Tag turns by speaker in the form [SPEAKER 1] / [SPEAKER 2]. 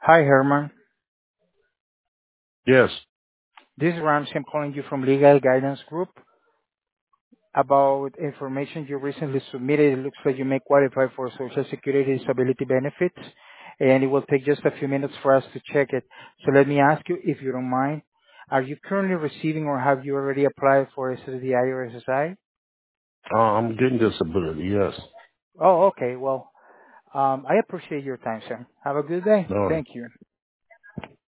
[SPEAKER 1] Hi, Herman.
[SPEAKER 2] Yes.
[SPEAKER 1] This is Ramsey. I'm calling you from Legal Guidance Group about information you recently submitted. It looks like you may qualify for Social Security disability benefits, and it will take just a few minutes for us to check it. So let me ask you, if you don't mind, are you currently receiving or have you already applied for SSDI or SSI?
[SPEAKER 2] I'm getting disability, yes.
[SPEAKER 1] Oh, okay. Well, I appreciate your time, sir. Have a good day.
[SPEAKER 2] All right.
[SPEAKER 1] Thank you.